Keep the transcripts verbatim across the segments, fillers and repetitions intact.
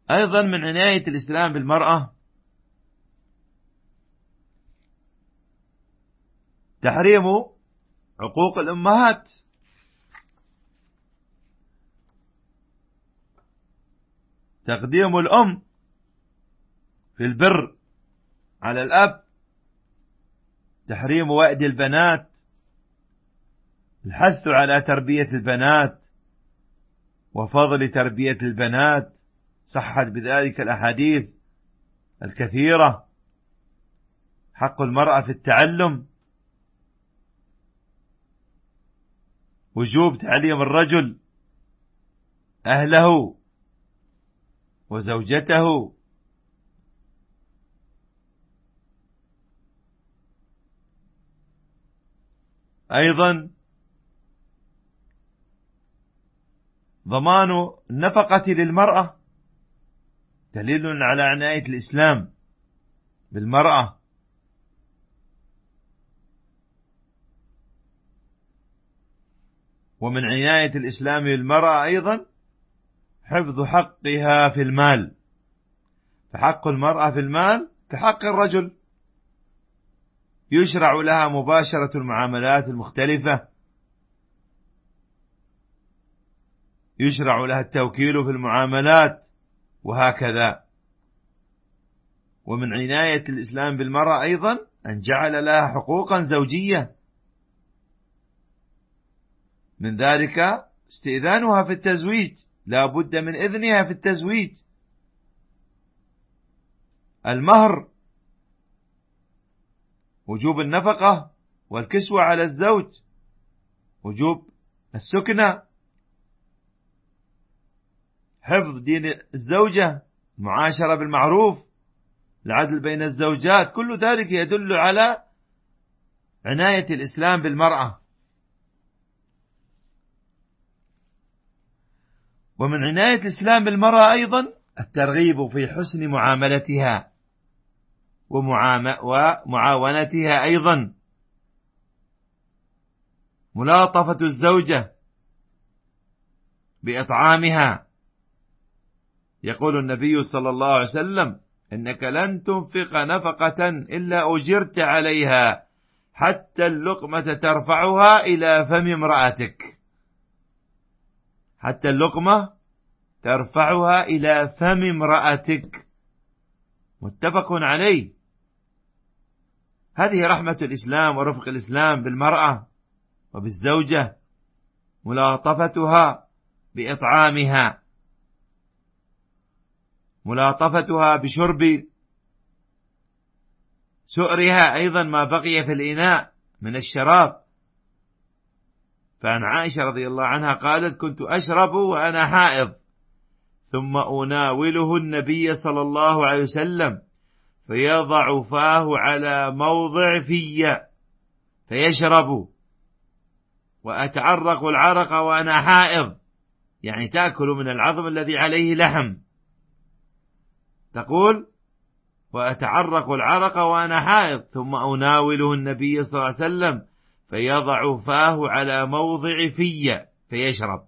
أيضا من عناية الإسلام بالمرأة تحريم عقوق الأمهات. تقديم الأم في البر على الأب، تحريم وأد البنات، الحث على تربية البنات وفضل تربية البنات، صحت بذلك الأحاديث الكثيرة. حق المرأة في التعلم، وجوب تعليم الرجل أهله وزوجته، أيضا ضمان النفقة للمرأة دليل على عناية الإسلام بالمرأة. ومن عناية الإسلام بالمرأة أيضا حفظ حقها في المال، فحق المرأة في المال كحق الرجل، يشرع لها مباشرة المعاملات المختلفة، يشرع لها التوكيل في المعاملات وهكذا. ومن عناية الإسلام بالمرأة أيضا أن جعل لها حقوقا زوجية، من ذلك استئذانها في التزويج، لا بد من إذنها في التزويج، المهر، وجوب النفقة والكسوة على الزوج، وجوب السكنة، حفظ دين الزوجة، معاشرة بالمعروف، العدل بين الزوجات، كل ذلك يدل على عناية الإسلام بالمرأة. ومن عناية الإسلام بالمرأة أيضا الترغيب في حسن معاملتها ومعاونتها، أيضا ملاطفة الزوجة بإطعامها. يقول النبي صلى الله عليه وسلم: إنك لن تنفق نفقة إلا أجرت عليها حتى اللقمة ترفعها إلى فم امرأتك، حتى اللقمة ترفعها إلى فم امرأتك، متفق عليه. هذه رحمة الإسلام ورفق الإسلام بالمرأة وبالزوجة، ملاطفتها بإطعامها، ملاطفتها بشرب سؤرها، أيضا ما بقي في الإناء من الشراب. فعن عائشة رضي الله عنها قالت: كنت أشرب وأنا حائض، ثم أناوله النبي صلى الله عليه وسلم فيضع فاه على موضع في فيشرب، وأتعرق العرق وأنا حائض، يعني تأكل من العظم الذي عليه لحم. تقول: وأتعرق العرق وأنا حائض، ثم أناوله النبي صلى الله عليه وسلم فيضع فاه على موضع في فيشرب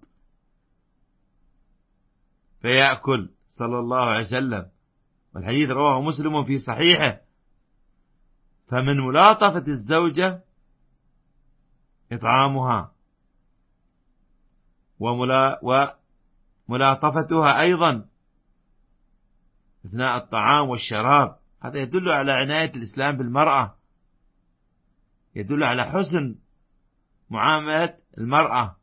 فيأكل صلى الله عليه وسلم. والحديث رواه مسلم في صحيحه. فمن ملاطفة الزوجة إطعامها وملا وملاطفتها أيضا أثناء الطعام والشراب. هذا يدل على عناية الإسلام بالمرأة، يدل على حسن معاملة المرأة.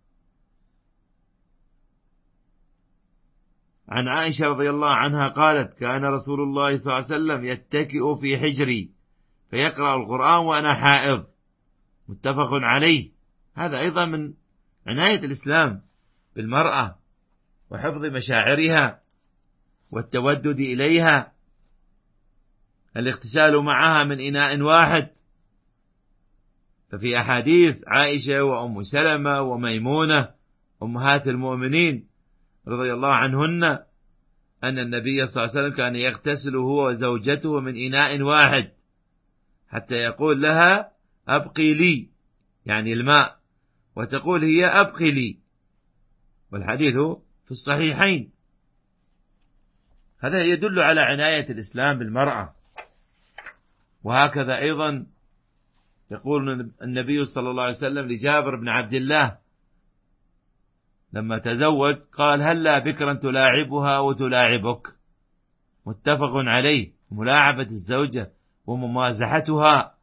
عن عائشة رضي الله عنها قالت: كان رسول الله صلى الله عليه وسلم يتكئ في حجري فيقرأ القرآن وأنا حائض، متفق عليه. هذا أيضا من عناية الإسلام بالمرأة وحفظ مشاعرها والتودد إليها، الاغتسال معها من إناء واحد. ففي أحاديث عائشة وأم سلمة وميمونة أمهات المؤمنين رضي الله عنهن أن النبي صلى الله عليه وسلم كان يغتسل هو وزوجته من إناء واحد، حتى يقول لها: أبقي لي، يعني الماء، وتقول هي: أبقي لي. والحديث في الصحيحين. هذا يدل على عناية الإسلام بالمرأة. وهكذا أيضا يقول النبي صلى الله عليه وسلم لجابر بن عبد الله لما تزوج قال: هلا بكرا تلاعبها وتلاعبك. متفق عليه. ملاعبة الزوجة وممازحتها.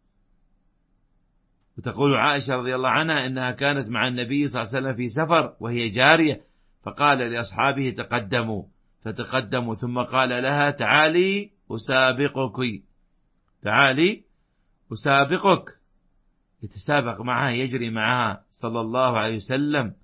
وتقول عائشة رضي الله عنها إنها كانت مع النبي صلى الله عليه وسلم في سفر وهي جارية، فقال لأصحابه: تقدموا، فتقدموا، ثم قال لها: تعالي أسابقك، تعالي أسابقك، يتسابق معها، يجري معها صلى الله عليه وسلم